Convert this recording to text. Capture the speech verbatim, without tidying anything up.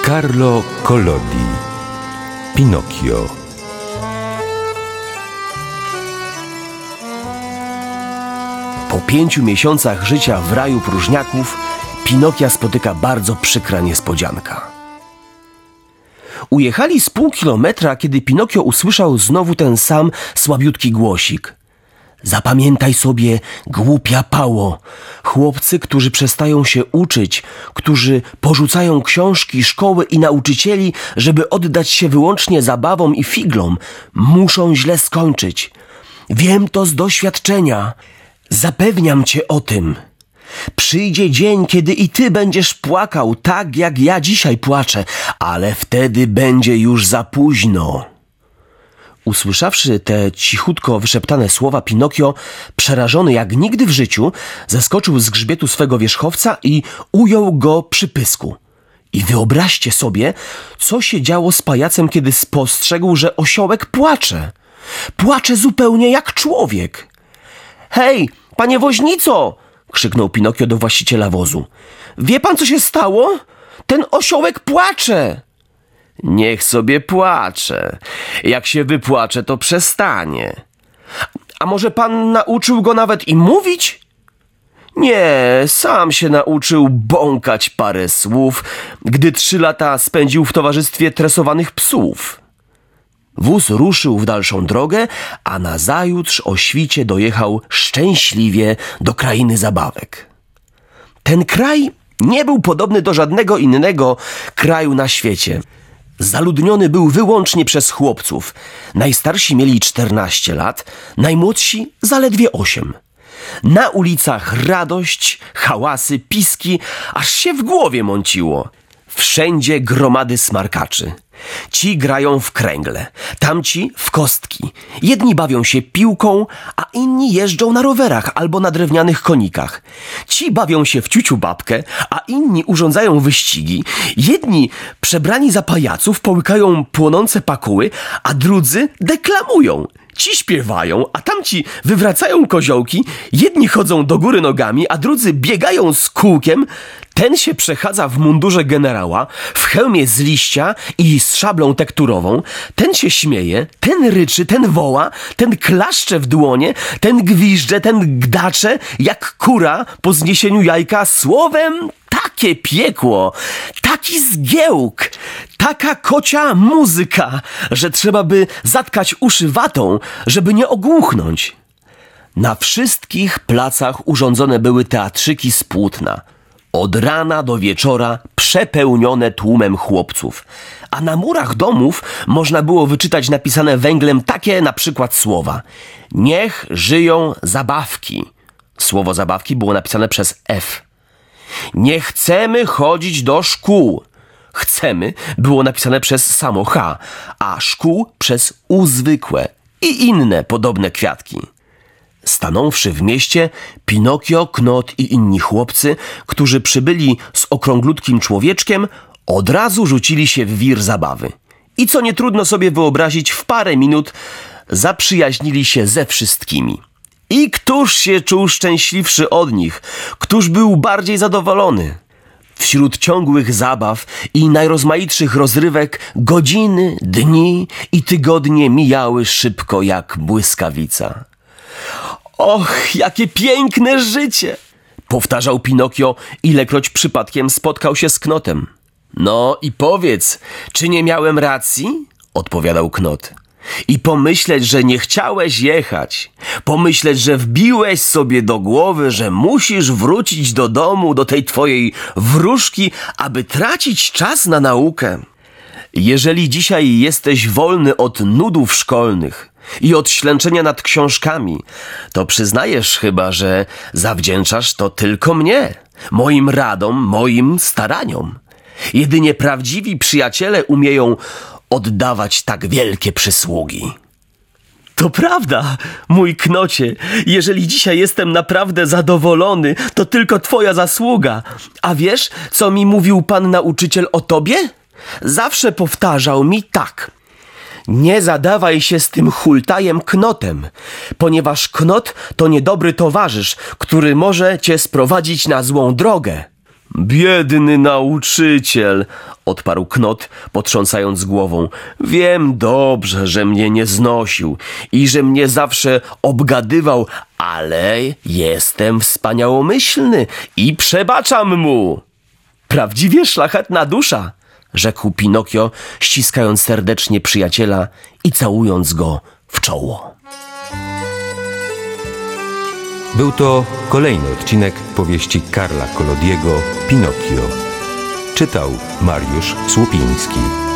Carlo Collodi. Pinokio. Po pięciu miesiącach życia w raju próżniaków Pinokia spotyka bardzo przykra niespodzianka. Ujechali z pół kilometra, kiedy Pinokio usłyszał znowu ten sam słabiutki głosik. Zapamiętaj sobie, głupia pało, chłopcy, którzy przestają się uczyć, którzy porzucają książki, szkoły i nauczycieli, żeby oddać się wyłącznie zabawom i figlom, muszą źle skończyć. Wiem to z doświadczenia. Zapewniam cię o tym. Przyjdzie dzień, kiedy i ty będziesz płakał, tak jak ja dzisiaj płaczę, ale wtedy będzie już za późno. Usłyszawszy te cichutko wyszeptane słowa, Pinokio, przerażony jak nigdy w życiu, zeskoczył z grzbietu swego wierzchowca i ujął go przy pysku. I wyobraźcie sobie, co się działo z pajacem, kiedy spostrzegł, że osiołek płacze. Płacze zupełnie jak człowiek. Hej, panie woźnico! Krzyknął Pinokio do właściciela wozu. Wie pan, co się stało? Ten osiołek płacze! Niech sobie płacze. Jak się wypłacze, to przestanie. A może pan nauczył go nawet i mówić? Nie, sam się nauczył bąkać parę słów, gdy trzy lata spędził w towarzystwie tresowanych psów. Wóz ruszył w dalszą drogę, a nazajutrz o świcie dojechał szczęśliwie do krainy zabawek. Ten kraj nie był podobny do żadnego innego kraju na świecie. Zaludniony był wyłącznie przez chłopców. Najstarsi mieli czternaście lat, najmłodsi zaledwie osiem. Na ulicach radość, hałasy, piski, aż się w głowie mąciło. Wszędzie gromady smarkaczy. Ci grają w kręgle, tamci w kostki. Jedni bawią się piłką, a inni jeżdżą na rowerach albo na drewnianych konikach. Ci bawią się w ciuciu babkę, a inni urządzają wyścigi. Jedni, przebrani za pajaców, połykają płonące pakuły, a drudzy deklamują. Ci śpiewają, a tamci wywracają koziołki. Jedni chodzą do góry nogami, a drudzy biegają z kółkiem. Ten się przechadza w mundurze generała, w hełmie z liścia i z szablą tekturową. Ten się śmieje, ten ryczy, ten woła, ten klaszcze w dłonie, ten gwiżdże, ten gdacze, jak kura po zniesieniu jajka. Słowem, takie piekło, taki zgiełk, taka kocia muzyka, że trzeba by zatkać uszy watą, żeby nie ogłuchnąć. Na wszystkich placach urządzone były teatrzyki z płótna. Od rana do wieczora przepełnione tłumem chłopców. A na murach domów można było wyczytać napisane węglem takie na przykład słowa. Niech żyją zabawki. Słowo zabawki było napisane przez F. Nie chcemy chodzić do szkół. Chcemy było napisane przez samo H, a szkół przez U zwykłe i inne podobne kwiatki. Stanąwszy w mieście, Pinokio, Knot i inni chłopcy, którzy przybyli z okrąglutkim człowieczkiem, od razu rzucili się w wir zabawy. I co nie trudno sobie wyobrazić, w parę minut zaprzyjaźnili się ze wszystkimi. I któż się czuł szczęśliwszy od nich? Któż był bardziej zadowolony? Wśród ciągłych zabaw i najrozmaitszych rozrywek godziny, dni i tygodnie mijały szybko jak błyskawica. Och, jakie piękne życie! Powtarzał Pinokio, ilekroć przypadkiem spotkał się z Knotem. No i powiedz, czy nie miałem racji? Odpowiadał Knot. I pomyśleć, że nie chciałeś jechać. Pomyśleć, że wbiłeś sobie do głowy, że musisz wrócić do domu, do tej twojej wróżki, aby tracić czas na naukę. Jeżeli dzisiaj jesteś wolny od nudów szkolnych i od ślęczenia nad książkami, to przyznajesz chyba, że zawdzięczasz to tylko mnie, moim radom, moim staraniom. Jedynie prawdziwi przyjaciele umieją oddawać tak wielkie przysługi. To prawda, mój Knocie. Jeżeli dzisiaj jestem naprawdę zadowolony, to tylko twoja zasługa. A wiesz, co mi mówił pan nauczyciel o tobie? Zawsze powtarzał mi tak. Nie zadawaj się z tym hultajem Knotem, ponieważ Knot to niedobry towarzysz, który może cię sprowadzić na złą drogę. Biedny nauczyciel, odparł Knot, potrząsając głową. Wiem dobrze, że mnie nie znosił i że mnie zawsze obgadywał, ale jestem wspaniałomyślny i przebaczam mu. Prawdziwie szlachetna dusza, rzekł Pinokio, ściskając serdecznie przyjaciela i całując go w czoło. Był to kolejny odcinek powieści Karla Collodiego Pinokio. Czytał Mariusz Słupiński.